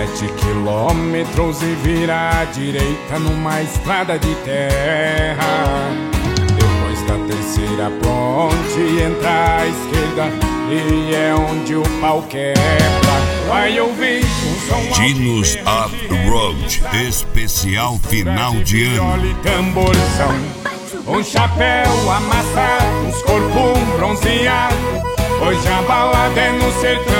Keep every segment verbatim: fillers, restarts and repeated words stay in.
Sete quilômetros e vira à direita numa estrada de terra. Depois da terceira ponte entra à esquerda e é onde o pau quebra. Vai ouvir um som Dinos Up Road, especial final de ano. Viola e tamborzão, um chapéu amassado, uns corpos bronzeados. Hoje a balada é no sertão.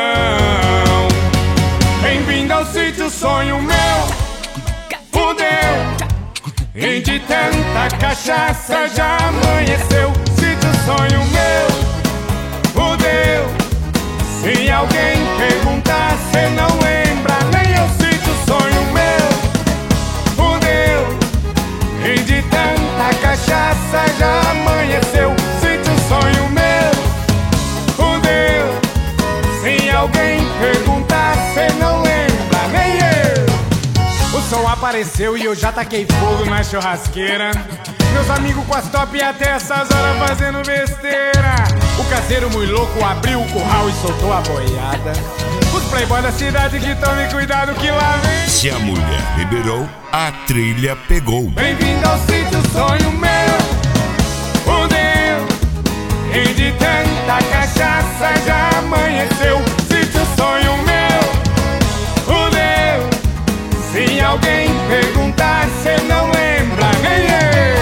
Bem-vindo ao sítio, sonho meu, fudeu. E de tanta cachaça já amanheceu. Sítio, sonho meu, fudeu. Se alguém perguntar, cê não lembra. Nem eu, sítio, sonho meu, fudeu. E de tanta cachaça já amanheceu. Sítio, sonho meu, fudeu. Se alguém perguntar, cê não lembra. Nem eu. O som apareceu e eu já taquei fogo na churrasqueira. Meus amigos com as top até essas horas fazendo besteira. O caseiro muito louco abriu o curral e soltou a boiada. Os playboy da cidade que tome cuidado que lá vem. Se a mulher liberou, a trilha pegou. Bem-vindo ao sítio, sonho meu, fudeu. E de tanta cachaça já amanheceu. Sítio, sonho meu, fudeu. Se alguém perguntar, cê não lembra. Nem eu.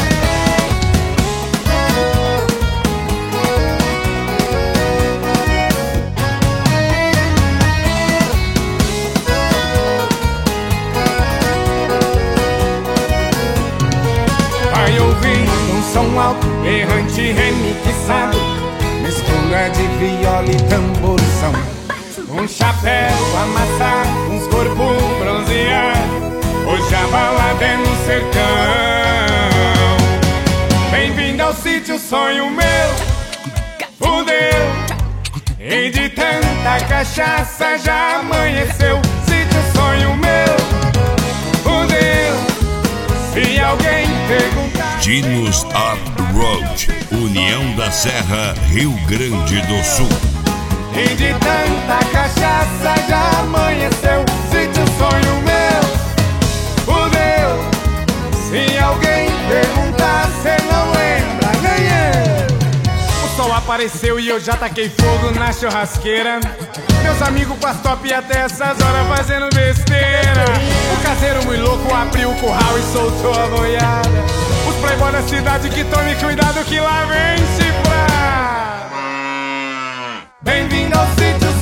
Vai ouvindo um som alto, errante, remixado, mistura de viola e tamborzão. Um chapéu amassado, uns corpos bronzeados. Hoje a balada é no sertão. Bem-vindo ao sítio, sonho meu, fudeu. E de tanta cachaça já amanheceu. Sítio, sonho meu, fudeu. Se alguém perguntar. Dinos Up Road, União da Serra, Rio Grande do Sul. E de tanta cachaça já amanheceu. Sítio, sonho meu, fudeu. Se alguém perguntar, cê não lembra. Nem eu. O sol apareceu e eu já taquei fogo na churrasqueira. Meus amigos com as top até essas horas fazendo besteira. O caseiro muito louco abriu o curral e soltou a boiada. Os playboy da cidade que tome cuidado que lá vem cifrar. Bem-vindo ao sítio,